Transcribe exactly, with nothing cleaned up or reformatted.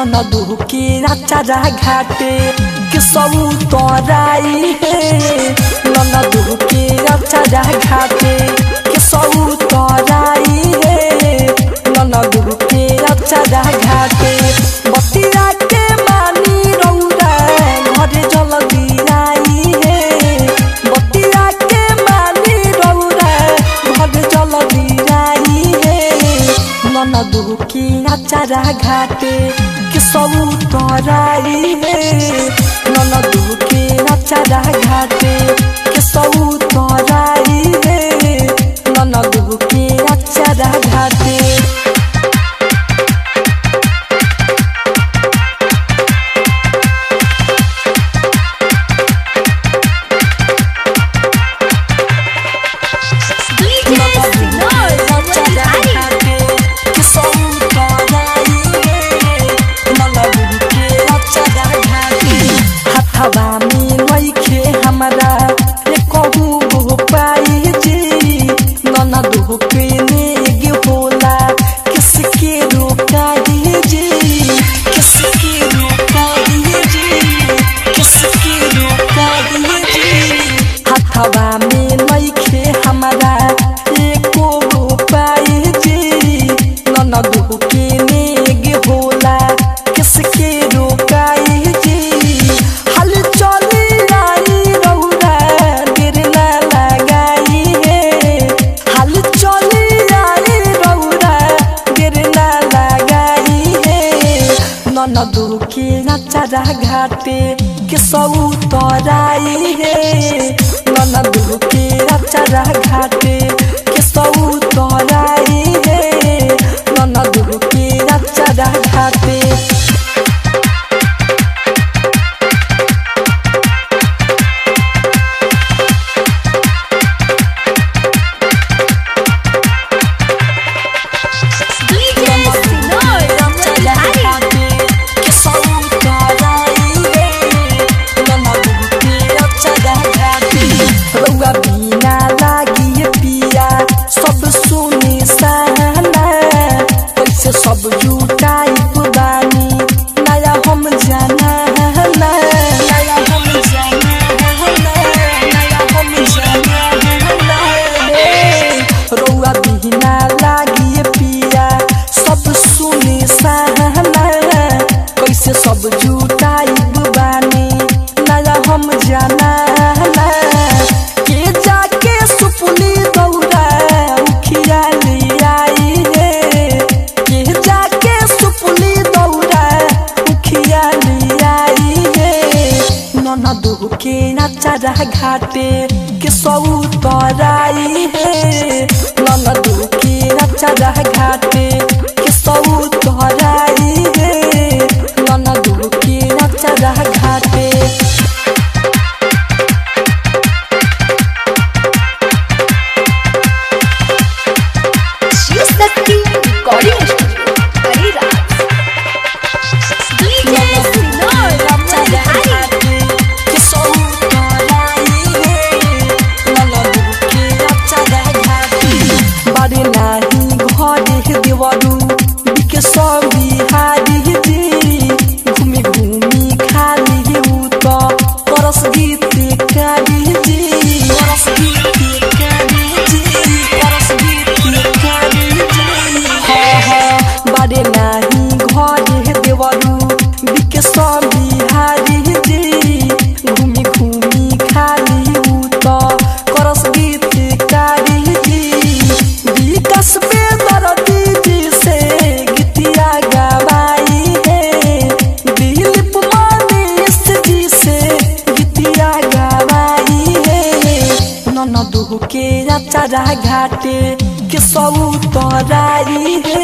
ननदू के अचारा घाटे के सब तोराई है ननदू के अचारा घाटे के सब तोराई है ननदू के अचारा घाटे बतिया के मानी रौरा घरे जल्दी आई है बतिया के मानी रौरा घरे जल्दी आई है ननदू के अचारा घाटे के सब तोराई है ननदू के अचारा घाटे के सब तोराई है ननदू के अचारा घाटे ननदू के अचारा घाटे के सब तोराई है ननदू के अचारा घाटे के सब तोराई है ननदू के अचारा घाटे सब जुटाई पुरानी नया हम जाना नया हम जाना नया हम जाना रौआ बिना लागी पिया सब सुनी सहना कैसे सब जुटाई पुरानी नया हम जाना के जाके सुपुली दौड़ा उखिया ले आई है ननदू के अचारा घाटे के सब तोराई है ननदू के अचारा घाटे के सब तोराई है ननदू के अचारा घाटे घूमी घूमी खाली तो परस गीत काली जी परस गीत काली जी परस गीत काली जी हाँ हाँ बारे नाही घरे देवरू बिके सब बिहारी जी घूमी घूमी खाली तो परस गीत काली जी विकास पे दरदी जी से गीतिया गवाई है दिलीप मनीष जी से गीतिया गवाई है ननदू के अचारा घाटे के सब तोराई है